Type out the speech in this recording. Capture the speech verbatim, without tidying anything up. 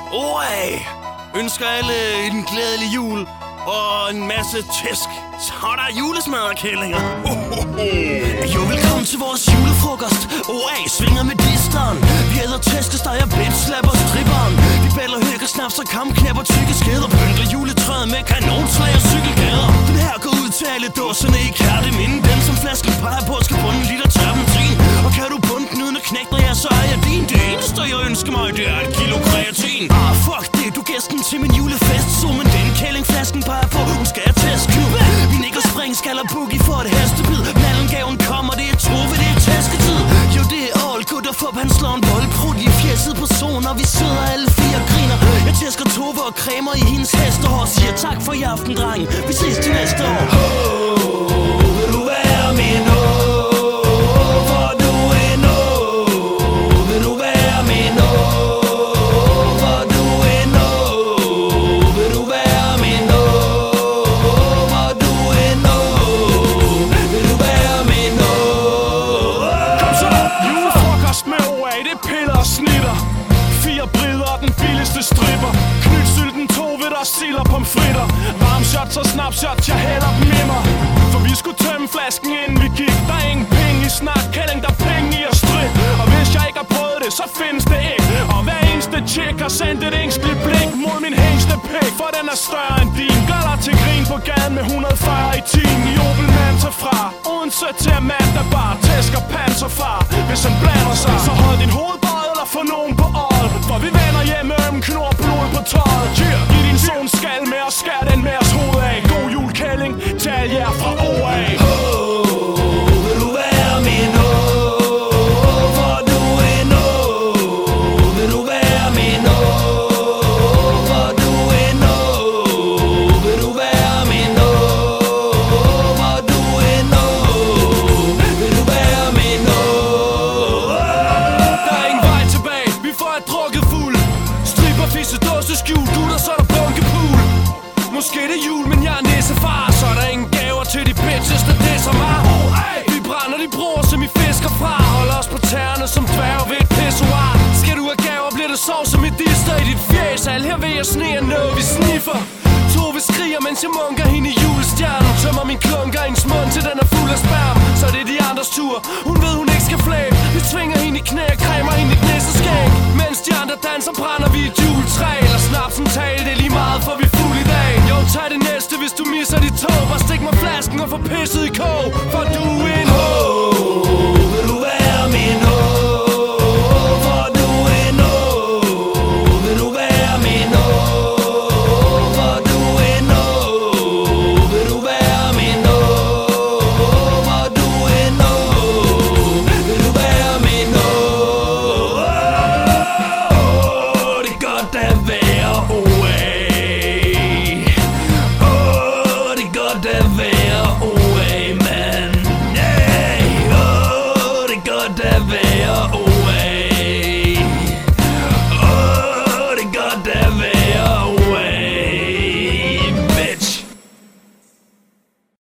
Oi! Ønsker alle en glædelig jul og en masse tæsk. Så er der julesmadderkællinger. Jo, velkommen til vores julefrokost. Oi, svinger med disteren. Vi æder tæskesteg og bitch, slapper stripperen. Vi bæller hygge, snaps og kamknæpper, tykke skeder. Pynter juletræet med kanonslag og cykelgæder. Den her går ud til alle dåserne i kærteminde. Den som flasken peger på skal bunde en liter terpentin. Og kan du bunde den uden at knække dig, ja, så er jeg din. Det eneste jeg ønsker mig, det er et kilo kreatin. Ah, fuck det, du er gæsten til min julefest. Så men den kællingflasken peger på, hun skal have tæsk. Vi nikker spring, skaller boogie for et hestebid. Mallengaven kommer, det er trove, det er tæsketid. Jo, det er all good, og Fup han slår en boldprut i fjeset på zoner. Vi sidder alle fire og griner. Jeg tæsker Tove og cremer i hendes hestehår. Siger tak for i aften, dreng. Vi ses til næste år. Oh, vil du være min åh, for du er nå. Vil du være min åh, for du er nå. Vil du være min åh, for du er nå. Vil du være min åh. Kom så, julefrokost med O A, det er piller og snitter. Fire brider og den billigste stripper. Knytsylten, Tove, der sild og pomfritter. Varm shots og snapshots, jeg hælder dem i mig. For vi skulle tømme flasken inden vi gik. Der er ingen penge i snak, kælling, der er penge i at strip. Og hvis jeg ikke har prøvet det, så findes det ikke. Og hver eneste chick har sendt et ængstligt blik mod min hængste pik, for den er større end din. Gør dig til grin på gaden med et hundrede og fyrre i timen. I Opel Manta fra Odense til Amanda Bar. Tæsker panserfar, hvis han blander sig. Så hold din hovedbøj eller få nogen på all. For vi vender hjem med øm, knor blod på tøjet. Yeah. Giv din son skal med og skær den med os hoved af. God jul, kælling, tal jer fra O A. Oh, vil du være min åh, for du er nå. Vil du være min åh, for du er nå. Vil du være min åh, for du er nå. Vil du være min åh. Der er ingen vej tilbage, vi får et drukket fuld. Stripper, fisse, dåse, skjul, gutter, så er der bunkepool. Måske det er jul, men jeg er nissefar. Så er der ingen gaver til de bitches, der disser mig. Vi brænder de broer, som I fisker fra. Holder os på tæerne som dværge ved et pissoir. Skal du have gaver, bliver det sov som i dister i dit fjæs. Alle her ved at sne og nå, vi sniffer. Tove skriger, mens jeg munker hende i julestjernen. Tømmer min klunker i hendes mund, til den er fuld af sperm. Så det er de andres tur, hun ved hun ikke skal flæbe. Vi tvinger hende i knæ og cremer hende i gnisseskæg. Mens de andre danser, brænder vi et juletræ. Eller snapsen tag, det er lige meget, for vi er fuld i dag. Jo, tag det næste, hvis du misser dit tog. Bare stik mig flasken og få pisset i kog.